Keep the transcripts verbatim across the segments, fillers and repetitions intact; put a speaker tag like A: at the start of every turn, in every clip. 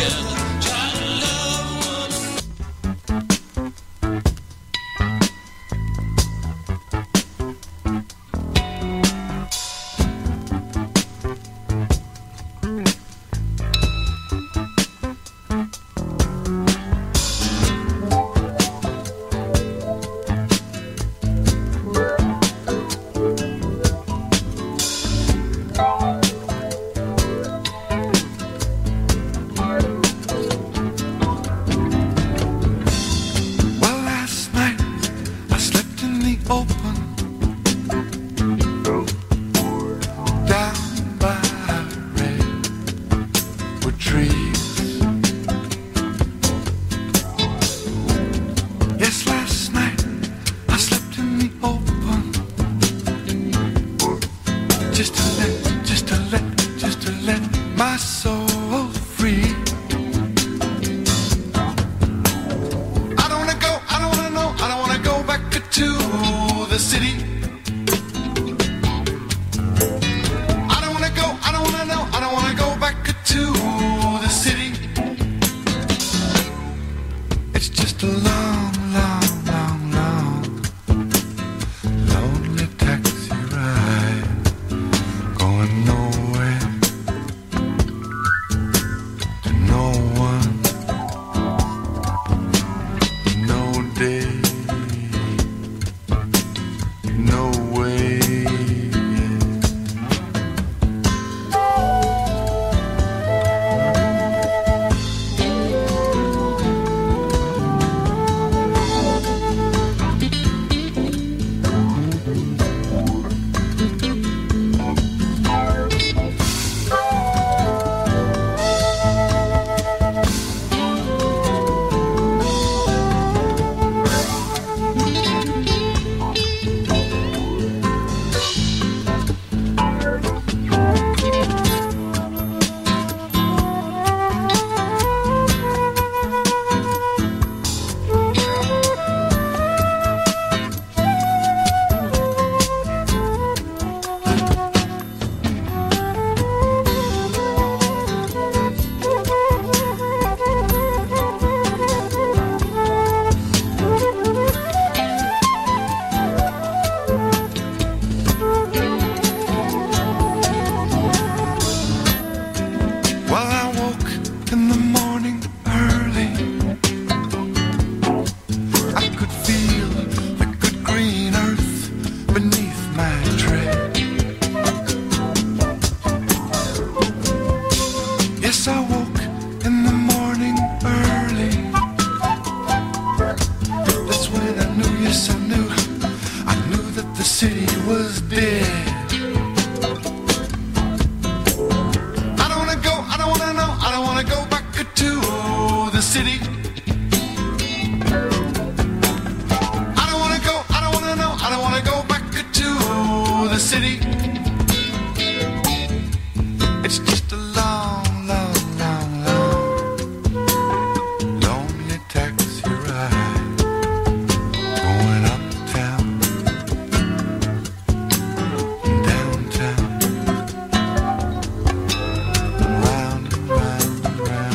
A: Round and round and round.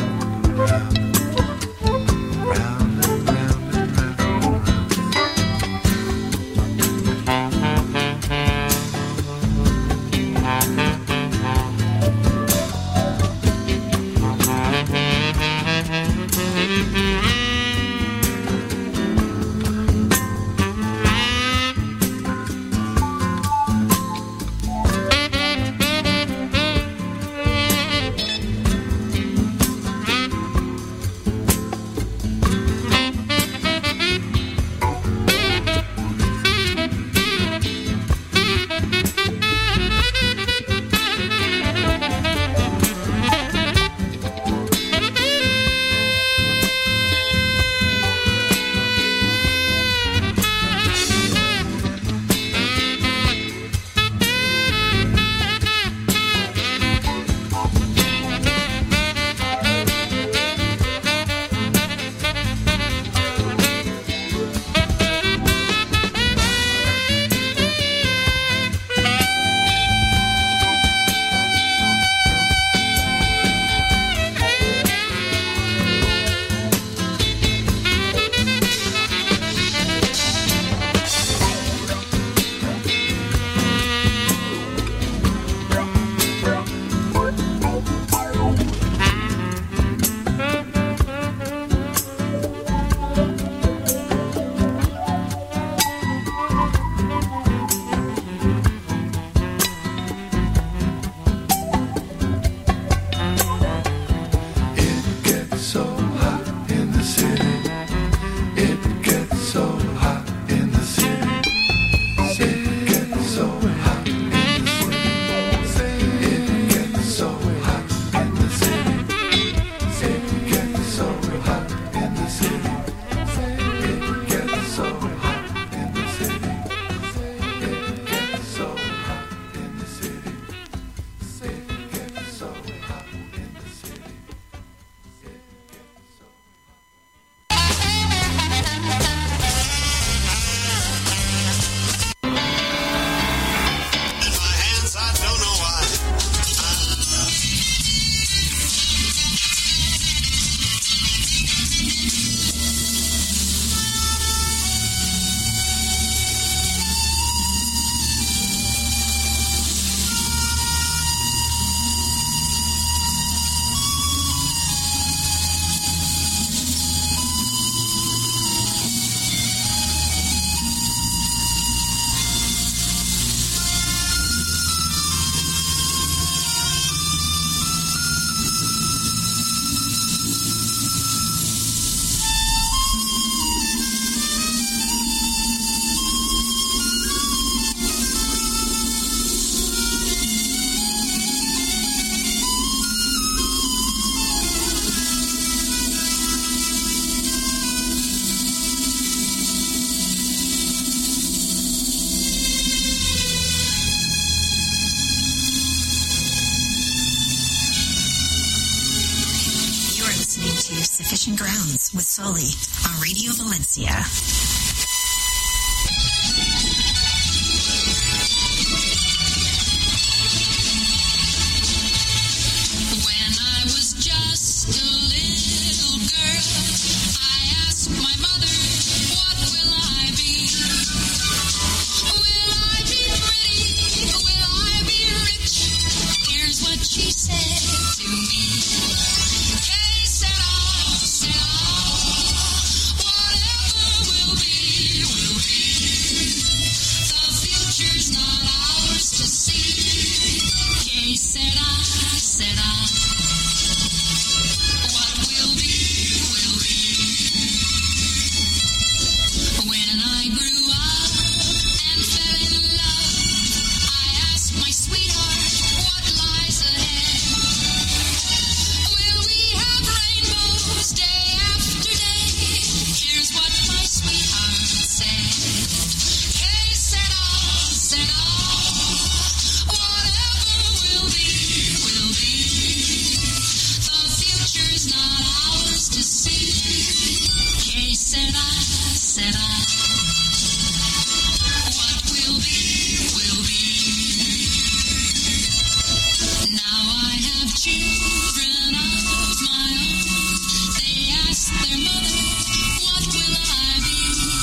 A: so hot in the city. It gets so hot in the city. It gets so hot in the city. It gets so hot in the city. It gets so hot in the city. It gets so hot in the city. It gets so hot in the city. It gets so hot in the city.
B: Sufficient Grounds with Sully on Radio Valencia.
C: When I was just a little girl, I asked my mother, what will I be? Will I be pretty? Will I be rich? Here's what she said to me. Hey, said I, said I, whatever will be, will be. The future's not ours to see. Hey, said I, said I, what will be, will be. When I grew up and fell in love, I asked my sweetheart, what lies ahead? Will we have rainbows day after day? Here's what my sweetheart said. Hey, said I, said I, whatever will be, will be. The future's not ours to see. Hey, said I, said I, what will be, will be. Now I have children of my own. They ask their mother, what will I be?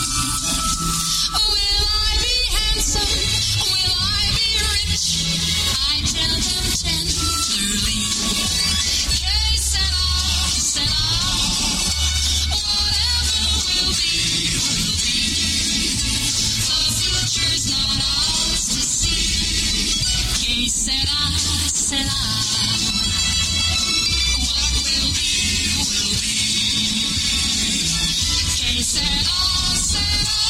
C: Will I be handsome? Will I be rich? I tell them tenderly. Hey, said I, said I, whatever will be, will be. The future's not ours to see. Hey, said I, said I, what will be, will be. Hey, said I, said I.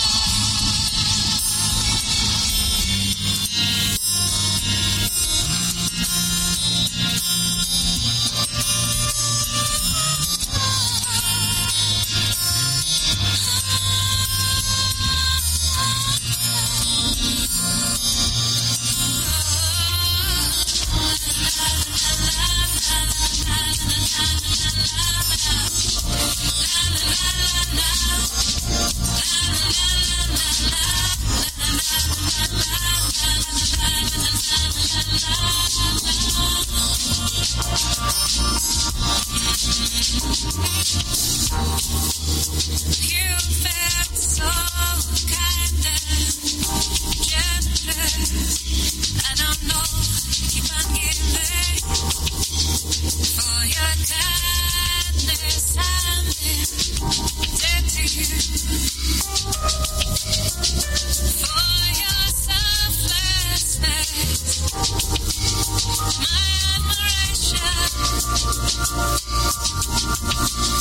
C: You felt so kind and generous. I don't know, keep on giving. For your kindness, I'm indebted to you. For your selflessness, my admiration.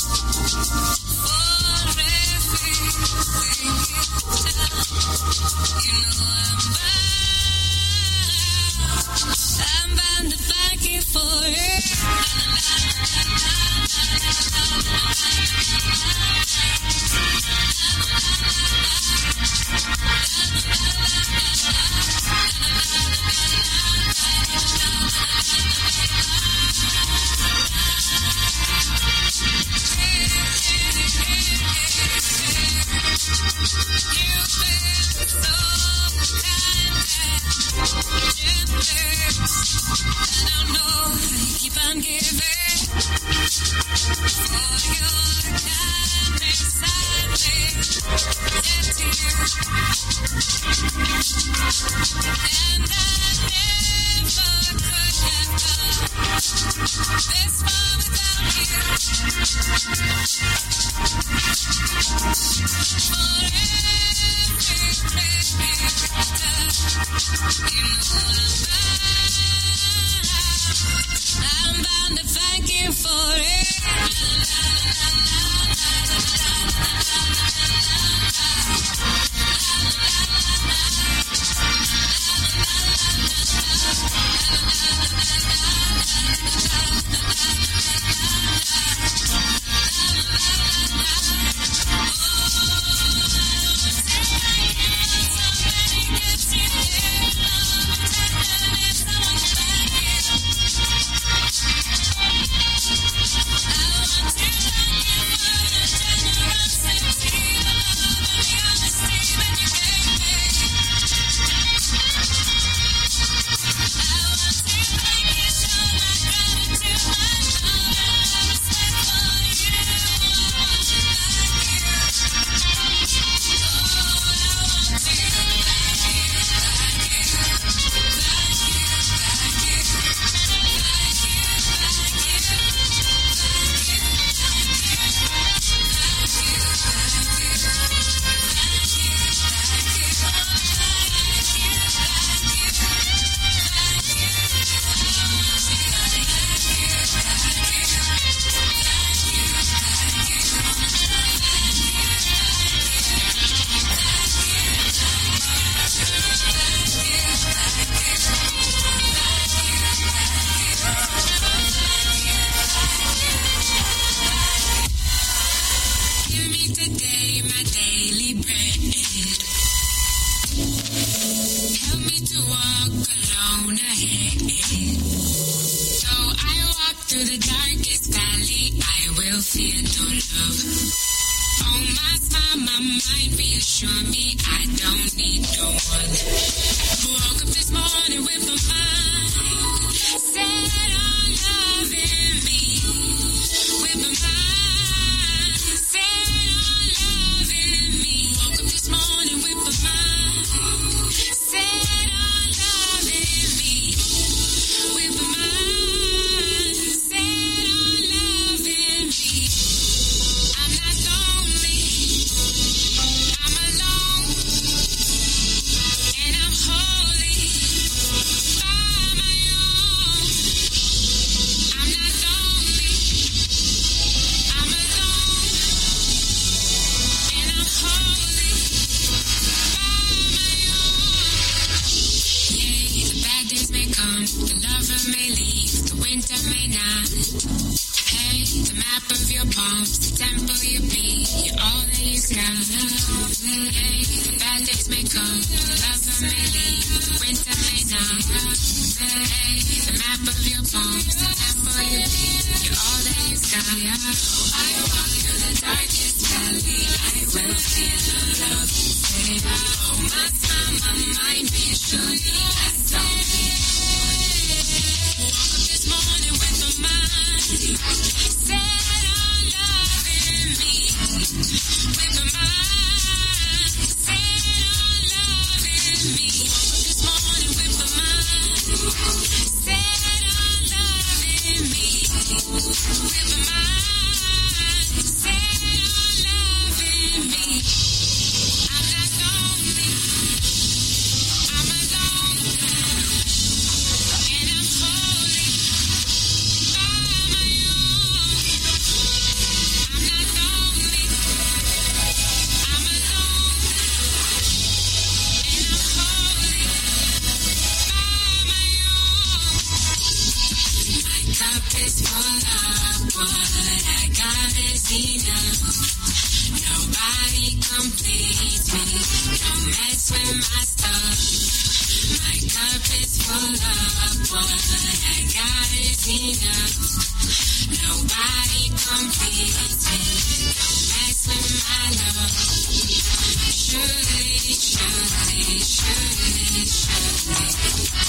C: Surely, surely, surely, surely.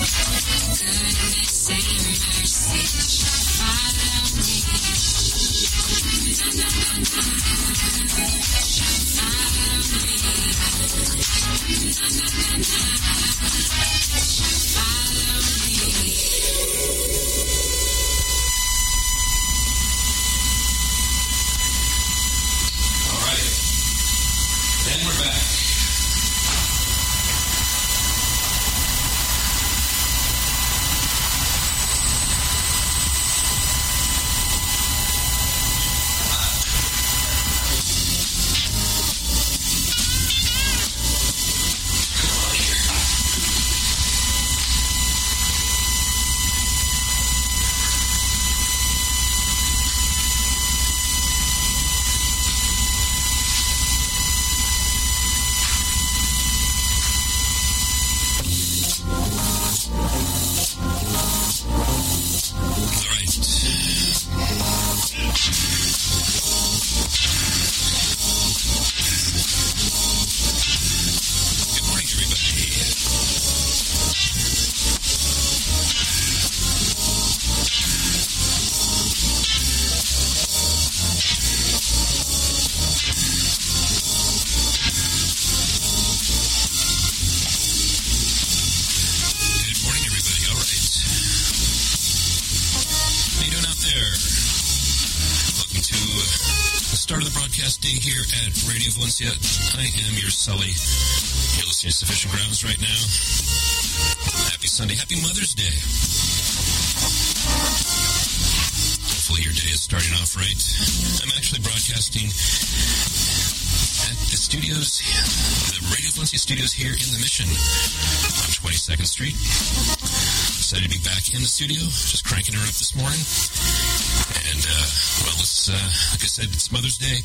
C: Goodness and mercy shall follow me. Na, na, na, na. Shall follow me. Na, na, na, na. Shall follow me.
D: All right. Then we're back. I am your Sully. You're listening to Sufficient Grounds right now. Happy Sunday. Happy Mother's Day. Hopefully your day is starting off right. I'm actually broadcasting at the studios, the Radio Valencia studios here in the Mission on twenty-second Street. Excited to be back in the studio, just cranking her up this morning. And, uh, well, let's, uh, like I said, it's Mother's Day.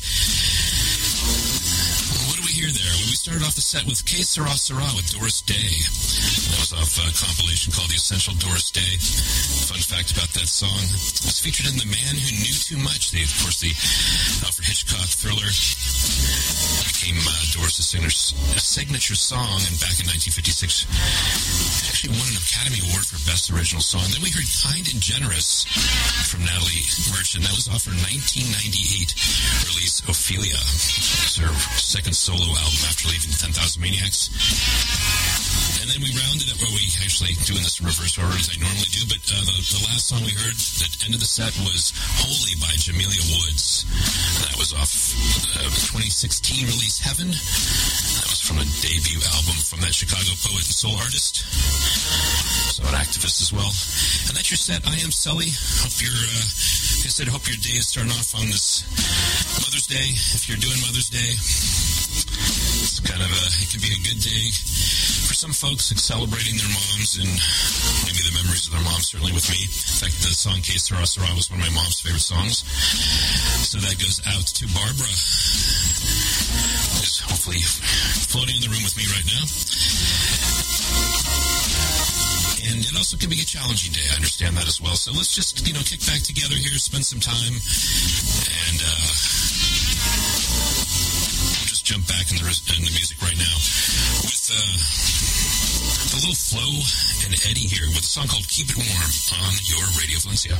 D: What do we hear there? Well, we started off the set with Que Sera Sera with Doris Day. That was off a compilation called The Essential Doris Day. Fun fact about that song, it was featured in The Man Who Knew Too Much. They, of course, the Alfred Hitchcock thriller. It became uh, Doris' signature song, and back in nineteen fifty-six, actually won an Academy Award for Best Original Song. Then we heard Kind and Generous from Natalie Merchant. That was off her nineteen ninety-eight release, Ophelia. It was her second solo album after leaving ten thousand Maniacs. And then we rounded up, well, we actually doing this in reverse order as I normally do, but uh, the, the last song we heard at the end of the set was Holy by Jamelia Woods. That was off uh, twenty sixteen release Heaven. That was from a debut album from that Chicago poet and soul artist. So an activist as well. And that's your set. I am Sully. Hope you're, uh, like I said, hope your day is starting off on this Mother's Day. If you're doing Mother's Day, it's kind of a, it can be a good day for some folks, like celebrating their moms and maybe the memories of their moms, certainly with me. In fact, the song Que Sera Sera was one of my mom's favorite songs. So that goes out to Barbara, who's hopefully floating in the room with me right now. And it also can be a challenging day. I understand that as well. So let's just, you know, kick back together here, spend some time, and uh, we'll just jump back in the, in the music right now with uh, a little Flo and Eddie here with a song called Keep It Warm on your Radio Valencia.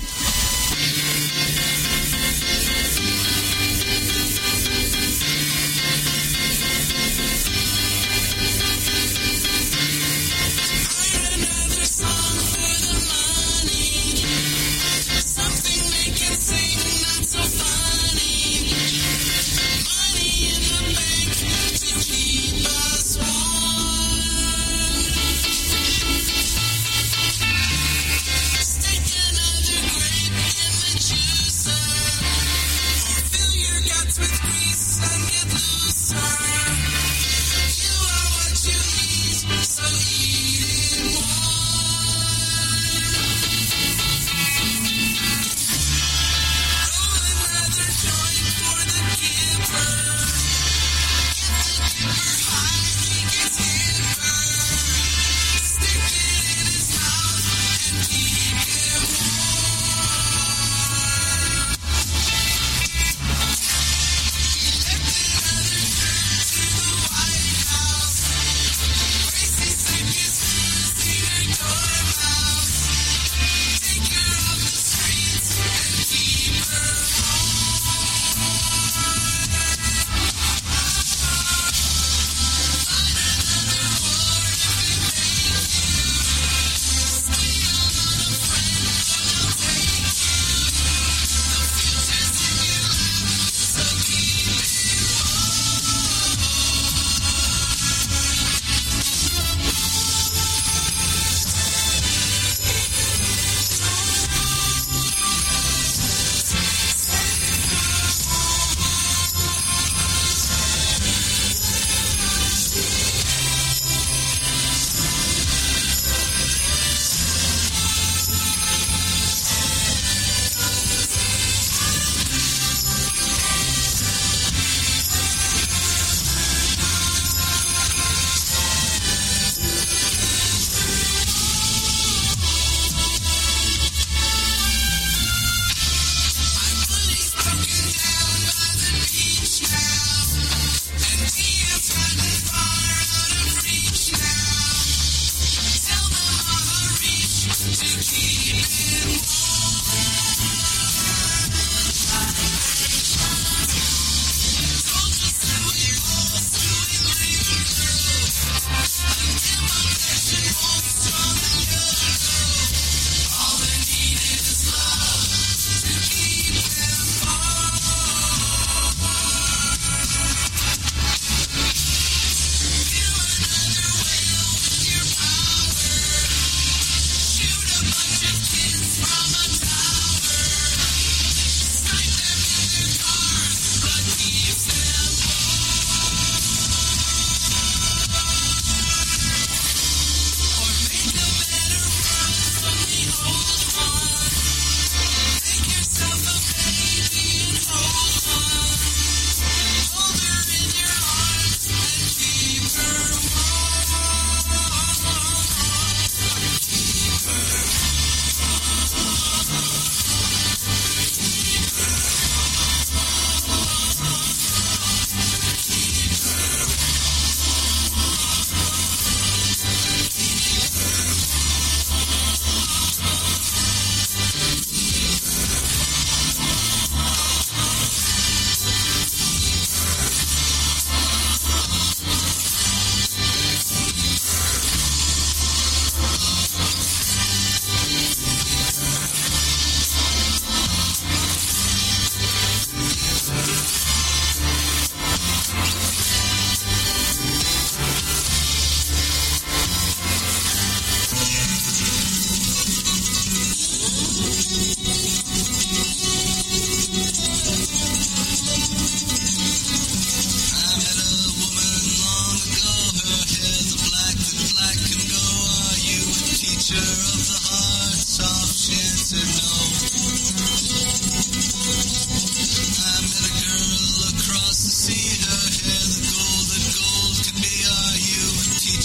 C: Stick another grape in the juicer.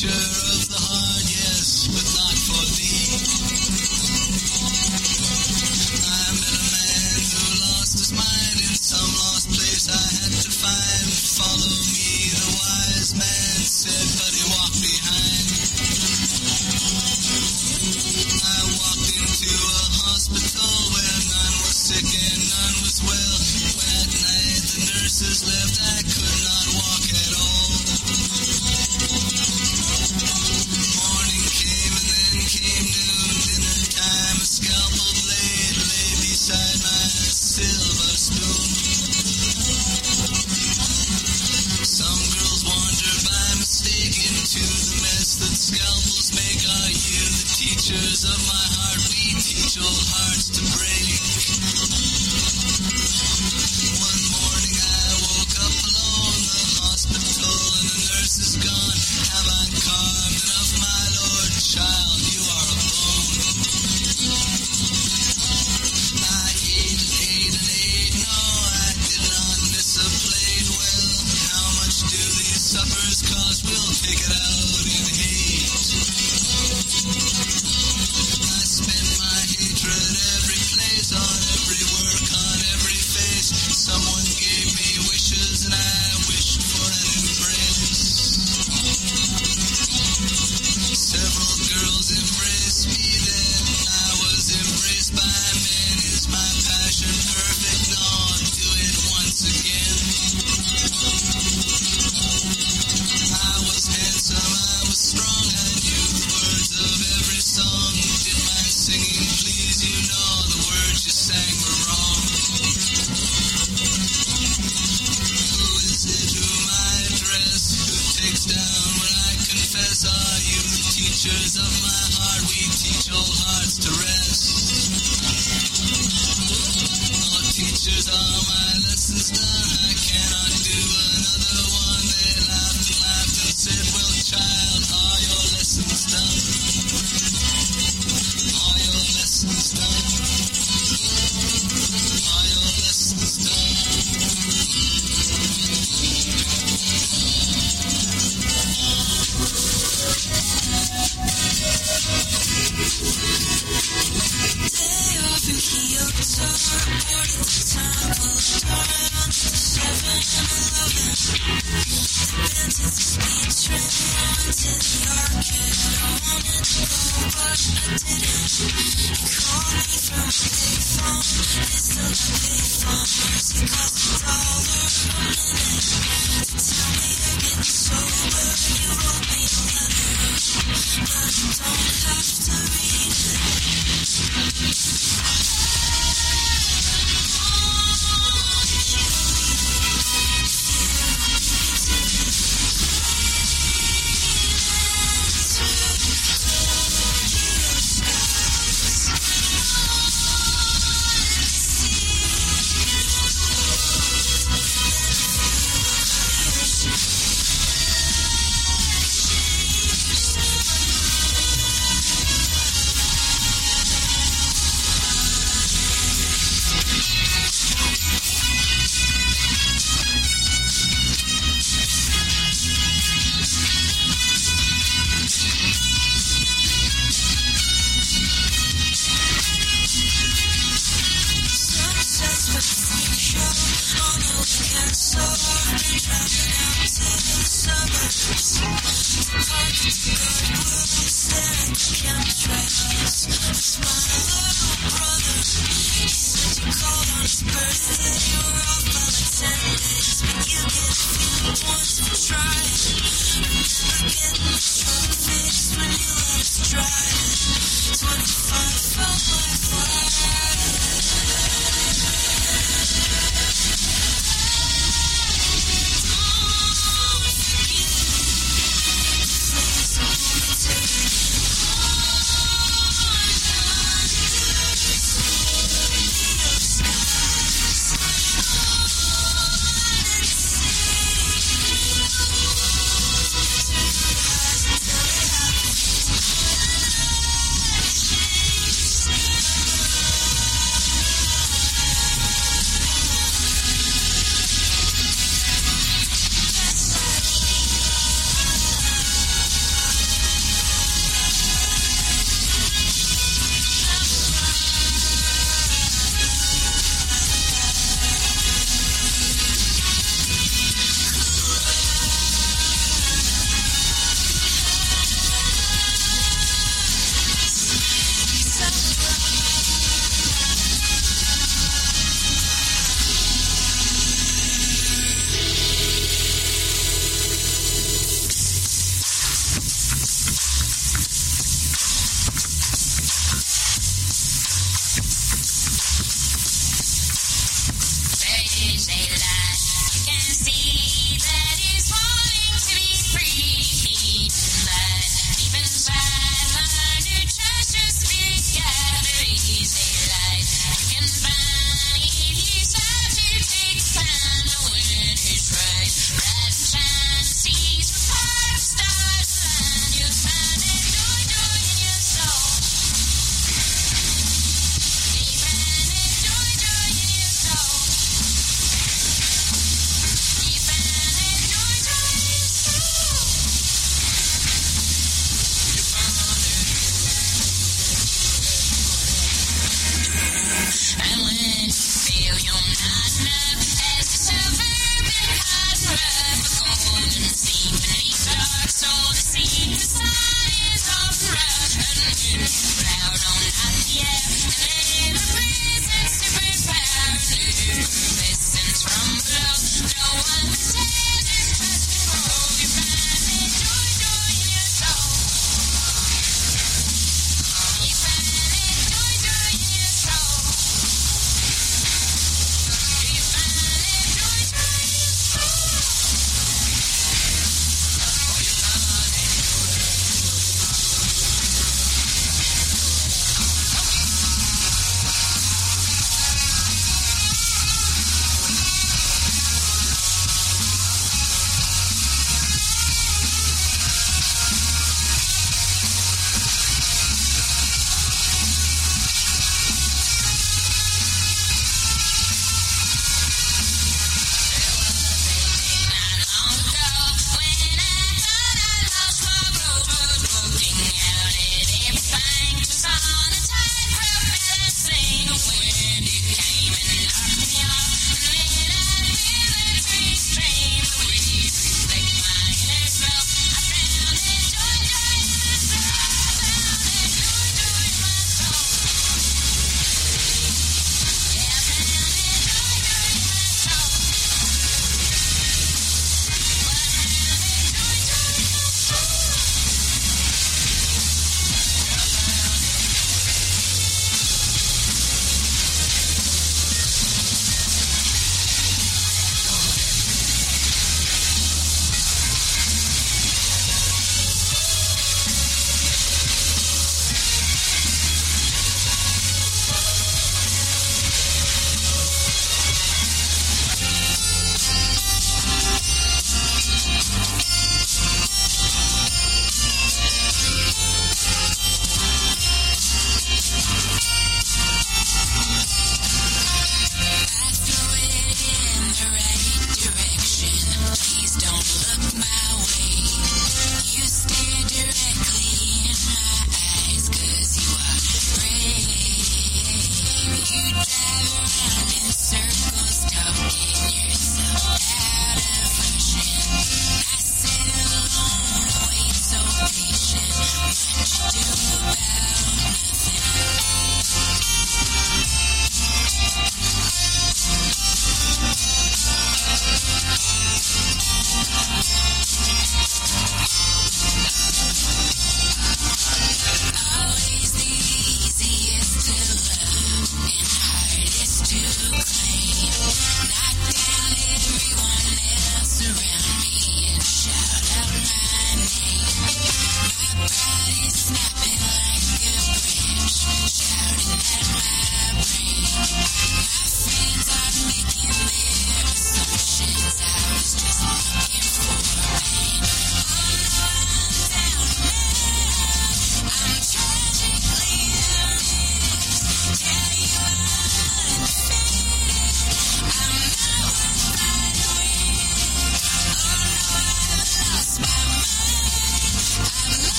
E: teacher of the heart, yes, but not for thee. I met a man who lost his mind in some lost place I had to find. Follow me, the wise man said, but he walked behind. I walked into a hospital where none was sick and none was well. When at night the nurses left, I could not walk at all. Morning came and then came noon, dinner time. A scalpel blade lay beside my silver spoon. Some girls wander by mistake into the mess that scalpels make. Are you the teachers of my heart? We teach old hearts to break. One morning I woke up alone, the hospital and the nurse is gone. Have I carved enough, my Lord? Child, you are a bone. I ate and ate and ate, no, I did not miss a plate. Well, how much do these suppers cost? We'll take it out in hate. I spent my hatred every place, on every work, on every face. Someone gave me wishes and I wished for an embrace. Several girls embraced me then, I was embraced by men. Is my passion perfect? No, do it once again. I was handsome, I was strong, I knew the words of every song. Did my singing please you? No, the words you sang were wrong. Who is it whom I address? Who takes down what I confess? Are you the teachers of my heart? We teach old hearts to rest. Oh, teachers, are my lessons done? I cannot do another one. They laughed and laughed and said, well, child, are your lessons done? Are your lessons done? Are your lessons done? Day off in Kyoto, reporting to Temple, touring on seven eleven. The band to the speed train, on to the arcade. I wanted to go, but I didn't. He called me from a big phone, they still have big phones. It cost a dollar a minute to tell me they're getting sober. You wrote me a letter, but I don't have to read it. Oh,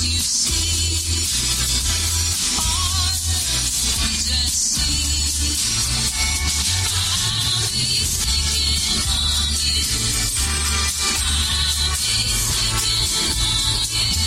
C: you see are the ones that see. I'll be thinking on you. I'll be thinking on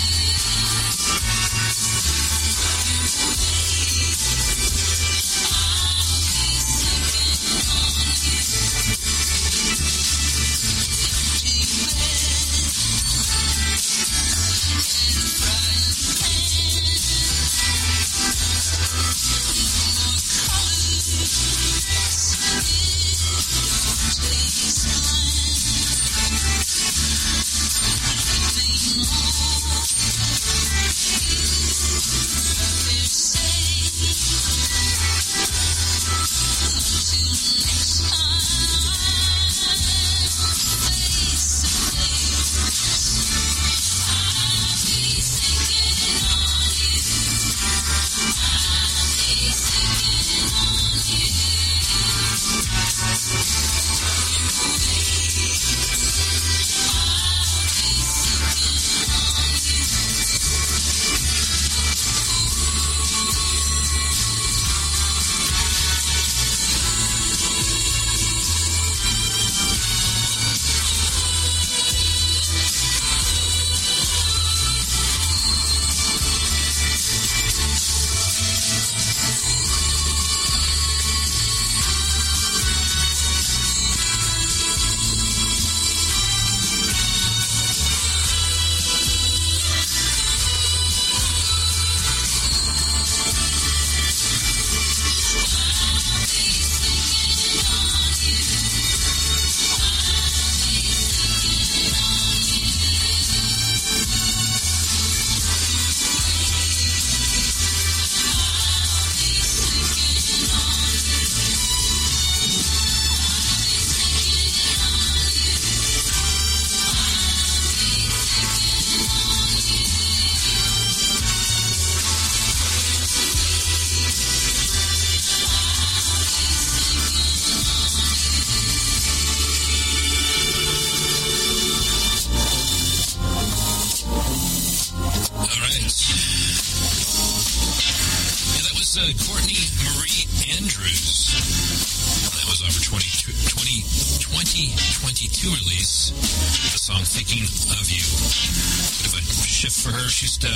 D: Courtney Marie Andrews. That was off her twenty twenty-two release, the song Thinking of You. Bit of a shift for her. She's uh,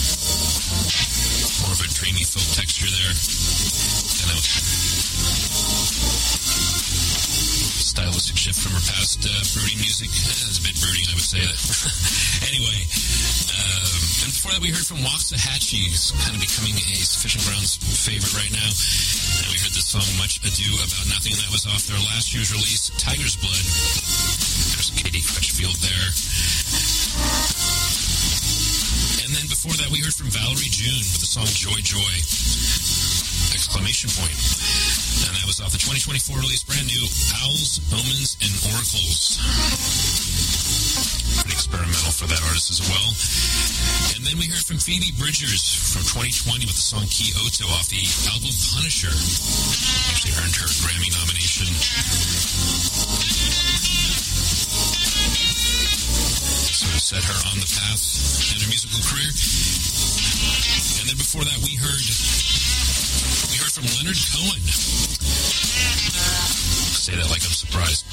D: more of a dreamy folk texture there. Kind of stylistic shift from her past uh, brooding music. It's a bit brooding, I would say that. Anyway, um, and before that we heard from Waxahachie, who's kind of becoming a Sufficient Grounds favorite right now. And we heard the song Much Ado About Nothing, and that was off their last year's release, Tiger's Blood. There's Katie Crutchfield there. And then before that we heard from Valerie June with the song Joy Joy! Exclamation point. And that was off the twenty twenty-four release, brand new, Owls, Omens, and Oracles. Pretty experimental for that artist as well. And then we heard from Phoebe Bridgers from twenty twenty with the song Kyoto off the album Punisher. Actually earned her a Grammy nomination. Sort of set her on the path in her musical career. And then before that we heard we heard from Leonard Cohen. Say that like I'm surprised.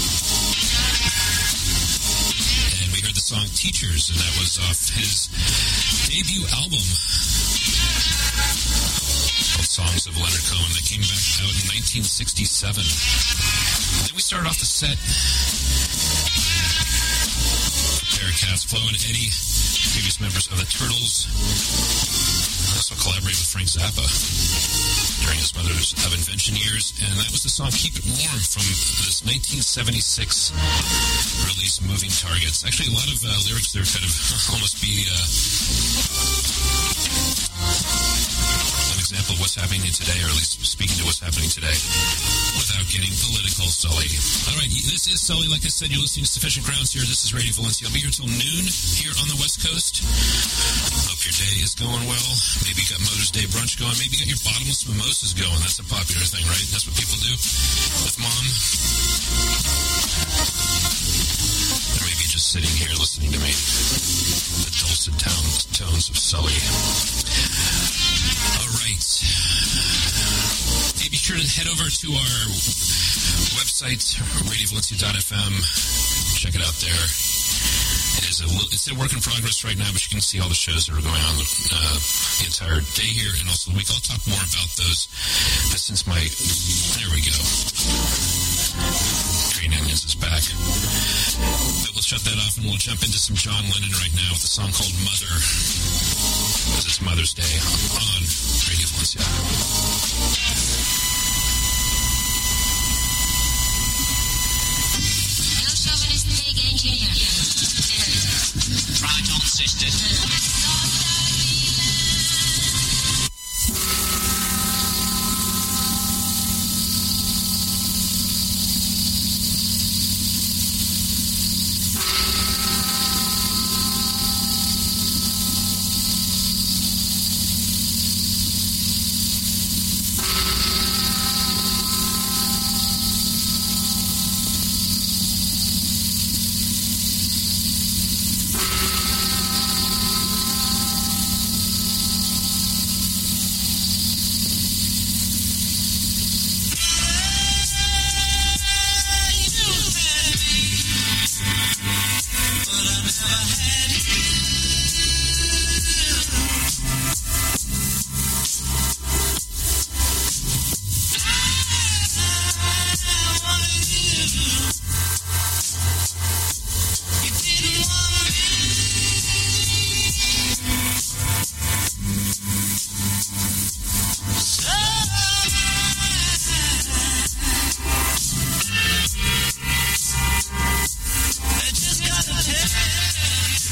D: And we heard the song Teachers, and that was off his debut album called Songs of Leonard Cohen that came back out in nineteen sixty-seven. And then we started off the set. Bearcats, Flo and Eddie, previous members of the Turtles. Also collaborated with Frank Zappa during his Mothers of Invention years, and that was the song Keep It Warm from this nineteen seventy-six release Moving Targets. Actually, a lot of uh, lyrics there kind of almost be uh, an example of what's happening today, or at least speaking to what's happening today, without getting political, Sully. All right, this is Sully. Like I said, you're listening to Sufficient Grounds here. This is Radio Valencia. I'll be here till noon here on the West Coast. Hope your day is going well. Maybe you got Mother's Day brunch going. Maybe you got your bottomless mimosas going. That's a popular thing, right? That's what people do with mom. Or maybe just sitting here listening to me. The dulcet tones, tones of Sully. All right. Hey, be sure to head over to our website, radio valencia dot f m. Check it out there. It is a, it's a work in progress right now, but you can see all the shows that are going on uh, the entire day here and also the week. I'll talk more about those. But since my... There we go. Green Onions is back. But we'll shut that off and we'll jump into some John Lennon right now with a song called Mother. Because it's Mother's Day on Radio Valencia.
C: No chauvinist pig engineer.
F: Right on, sisters. I just gotta tell you.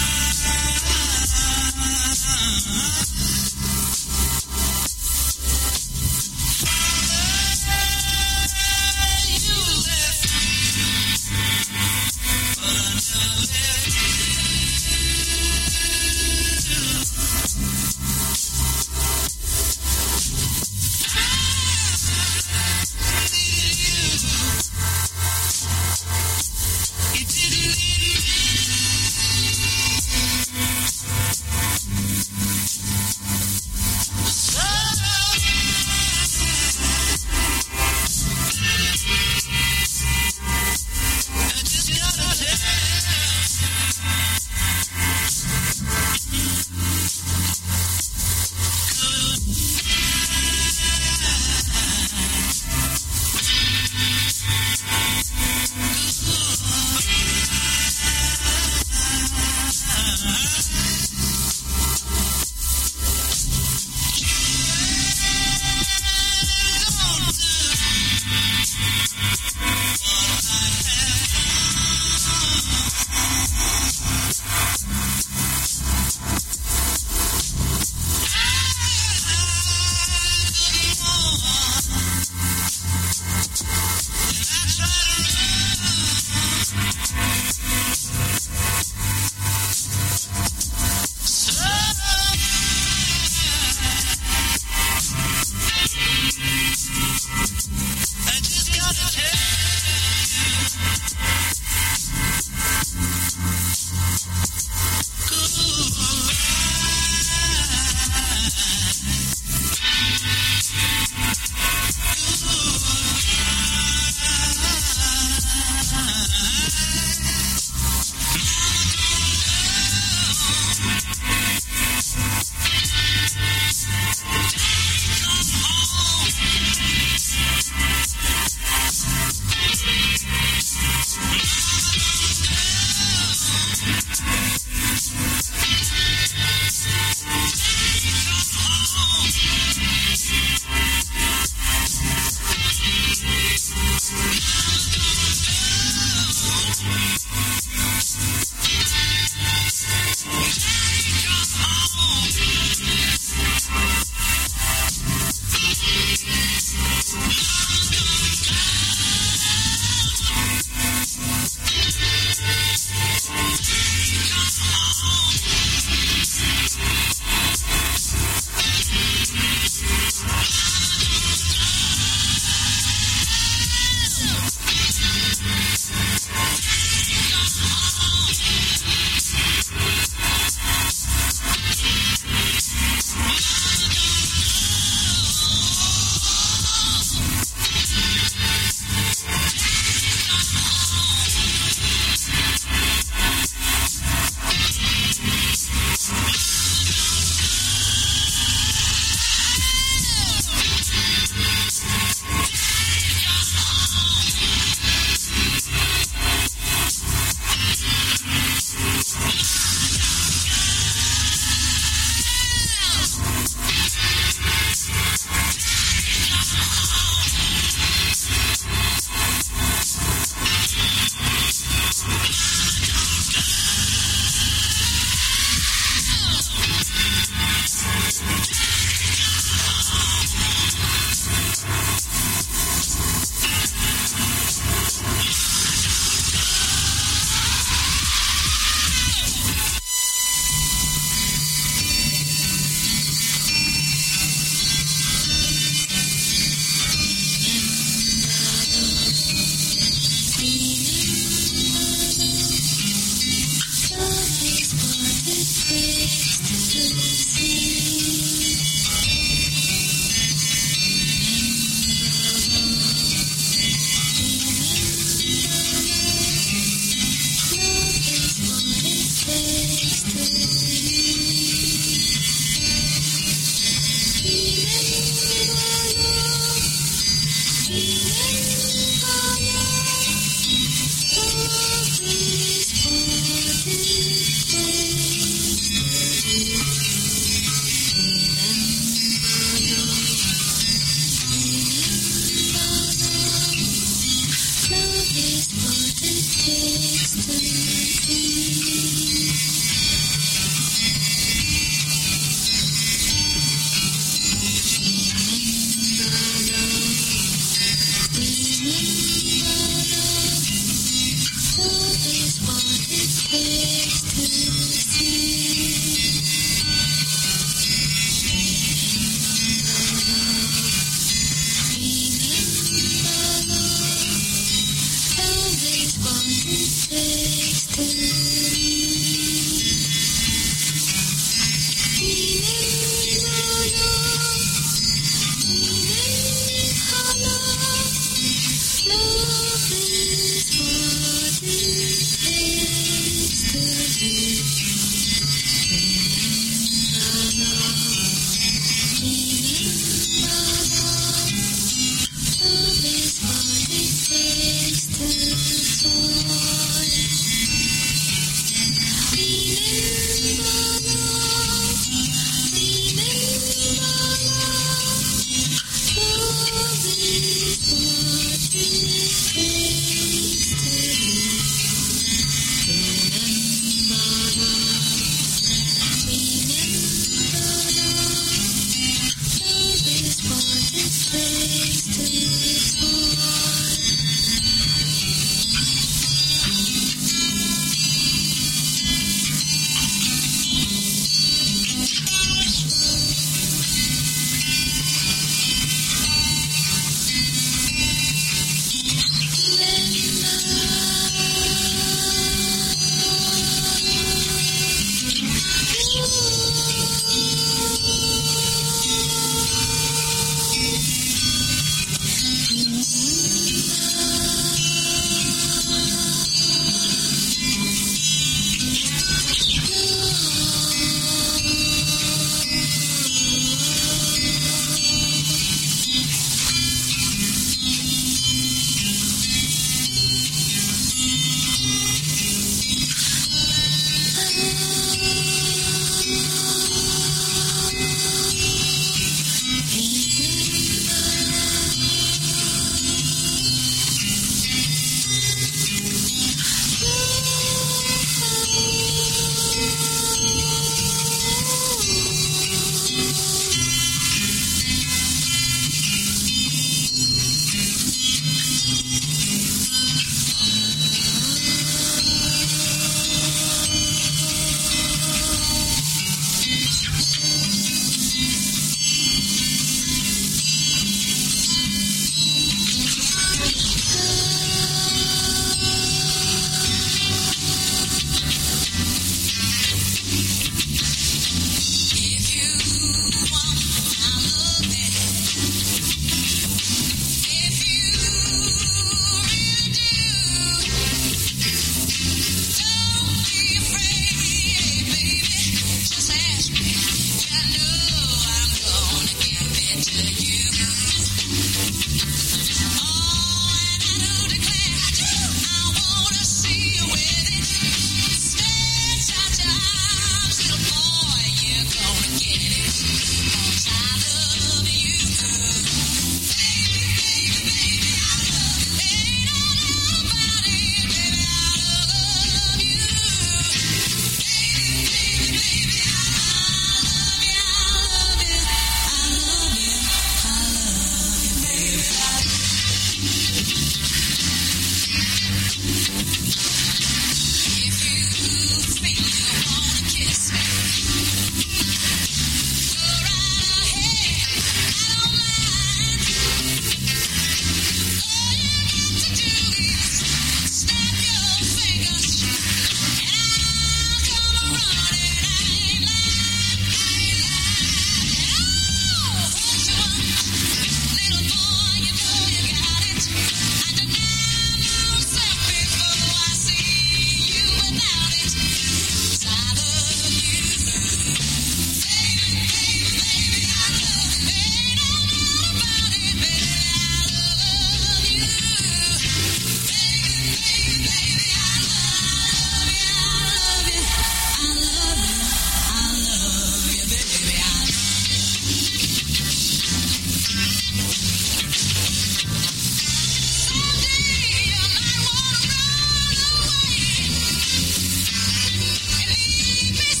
C: Baby,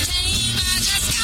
E: tame. I just